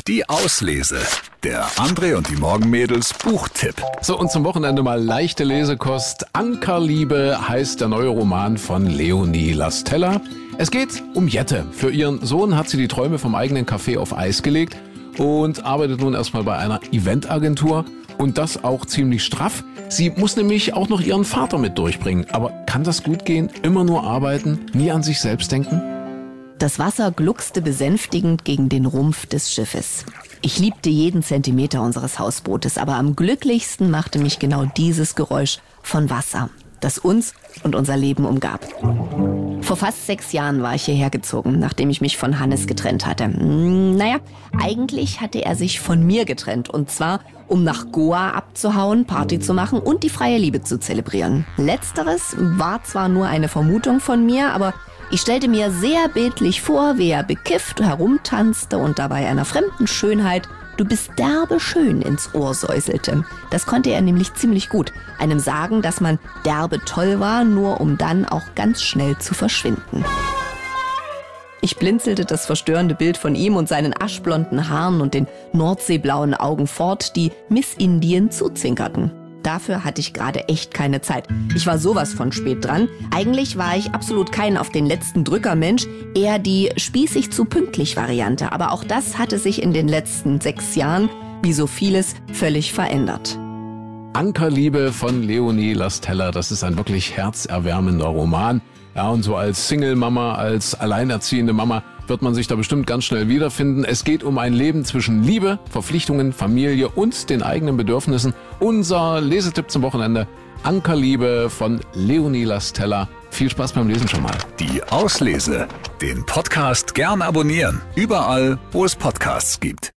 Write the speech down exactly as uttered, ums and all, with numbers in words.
Die Auslese. Der André und die Morgenmädels Buchtipp. So, und zum Wochenende mal leichte Lesekost. Ankerliebe heißt der neue Roman von Leonie Lastella. Es geht um Jette. Für ihren Sohn hat sie die Träume vom eigenen Café auf Eis gelegt und arbeitet nun erstmal bei einer Eventagentur. Und das auch ziemlich straff. Sie muss nämlich auch noch ihren Vater mit durchbringen. Aber kann das gut gehen? Immer nur arbeiten, nie an sich selbst denken? Das Wasser gluckste besänftigend gegen den Rumpf des Schiffes. Ich liebte jeden Zentimeter unseres Hausbootes, aber am glücklichsten machte mich genau dieses Geräusch von Wasser, das uns und unser Leben umgab. Vor fast sechs Jahren war ich hierher gezogen, nachdem ich mich von Hannes getrennt hatte. Naja, eigentlich hatte er sich von mir getrennt, und zwar um nach Goa abzuhauen, Party zu machen und die freie Liebe zu zelebrieren. Letzteres war zwar nur eine Vermutung von mir, aber ich stellte mir sehr bildlich vor, wie er bekifft herumtanzte und dabei einer fremden Schönheit "Du bist derbe schön" ins Ohr säuselte. Das konnte er nämlich ziemlich gut. Einem sagen, dass man derbe toll war, nur um dann auch ganz schnell zu verschwinden. Ich blinzelte das verstörende Bild von ihm und seinen aschblonden Haaren und den nordseeblauen Augen fort, die Miss Indien zuzinkerten. Dafür hatte ich gerade echt keine Zeit. Ich war sowas von spät dran. Eigentlich war ich absolut kein auf den letzten Drücker Mensch, eher die spießig zu pünktlich Variante. Aber auch das hatte sich in den letzten sechs Jahren, wie so vieles, völlig verändert. Ankerliebe von Leonie Lastella, das ist ein wirklich herzerwärmender Roman. Ja, und so als Single-Mama, als alleinerziehende Mama wird man sich da bestimmt ganz schnell wiederfinden. Es geht um ein Leben zwischen Liebe, Verpflichtungen, Familie und den eigenen Bedürfnissen. Unser Lesetipp zum Wochenende: Ankerliebe von Leonie Lastella. Viel Spaß beim Lesen schon mal. Die Auslese. Den Podcast gern abonnieren. Überall, wo es Podcasts gibt.